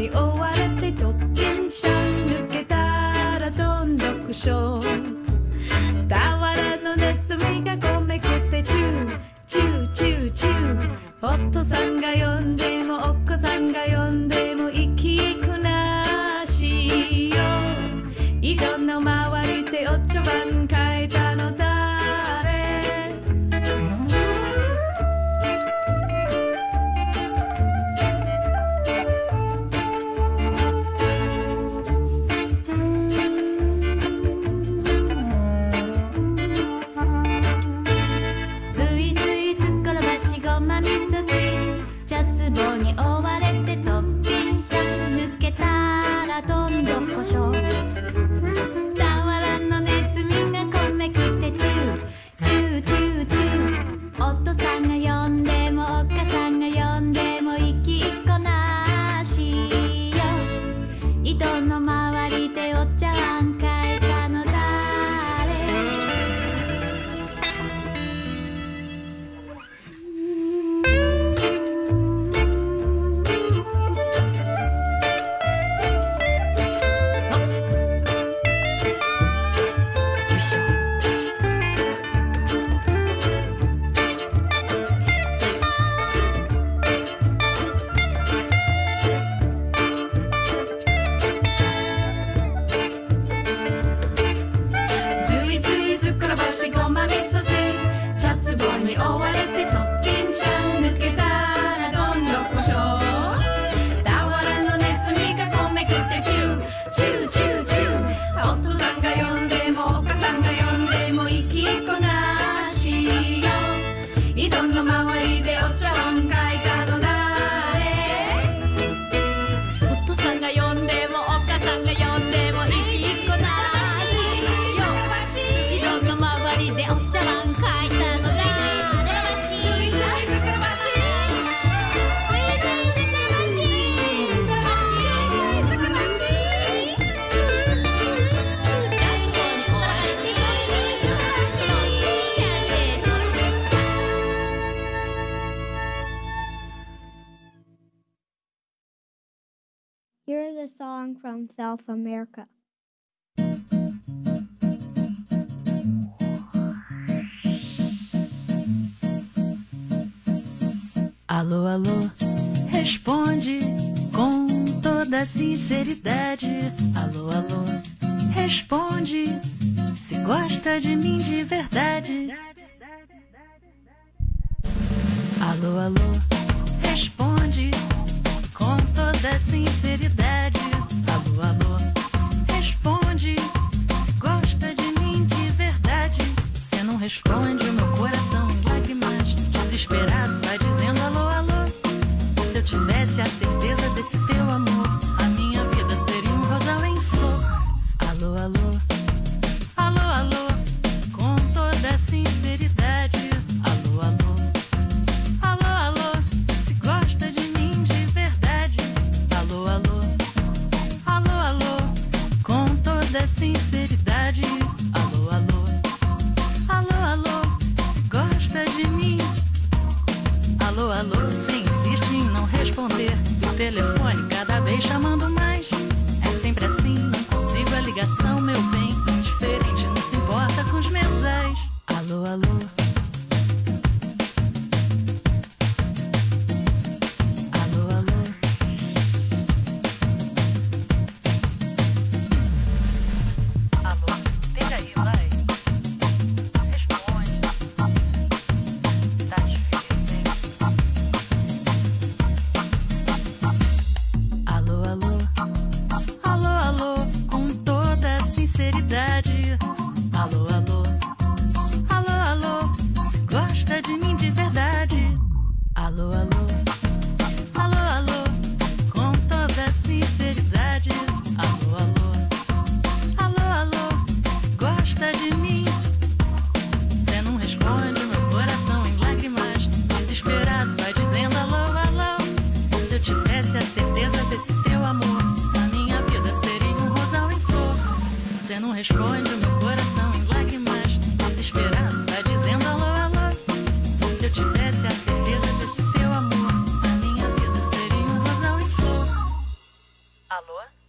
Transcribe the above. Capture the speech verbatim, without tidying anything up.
に追われて突品車抜けたらどんどくしょ俵のネズミがこめくってチューチューチューチューお父さんが呼んでもお子さんが呼んでも生きくなしよ井戸の周りでお茶碗変えたの誰棒に追われて突品車抜けたらどんどこしょ俵のネズミがこめくってチューチューチューチューお父さんが呼んでもお母さんが呼んでも生きっこなしよ井戸の周りでお茶碗変えたの誰Here's a song from South America. Alô, alô, responde com toda sinceridade. Alô, alô, responde se gosta de mim de verdade. Alô, alô, responde com toda sinceridade. Alô, alô, responde se gosta de mim de verdade. Cê não responde, o meu coração em lágrimas, desesperado vai dizendo alô, alô. Se eu tivesse a certeza desse teu amor, a minha vida seria um rosal em flor. Alô, alô, alô, alô, com toda sinceridade. Alô, alô, alô, alô, se gosta de mim de verdade. Alô, alô, alô, alô, com toda sinceridade. Alô, alô, alô, alô, se gosta de mim. Alô, alô, você insiste em não responder. O telefone cada vez chamando mais. É sempre assim, não consigo a ligação, meu bem. Diferente, não se importa com os mensais. Alô, alô, alô, alô. Alô, pega aí, vai. Responde. Tá difícil, hein? Alô, alô, alô, alô, com toda sinceridade. Alô, alô, alô, alô, se gosta de mim de verdade. Alô, alô, alô, alô, com toda sinceridade. Alô, alô, alô, alô, se gosta de mim. Cê não responde, meu coração em lágrimas, desesperado vai dizendo alô, alô. Se eu tivesse a certeza desse teu amor, a minha vida seria um rosal em flor. Cê não responde, meu coração em lágrimas, desesperado vai dizendo alô, alô. Se eu tivesse a certeza desse teu amor, a minha vida seria um rosal em flor. Alô?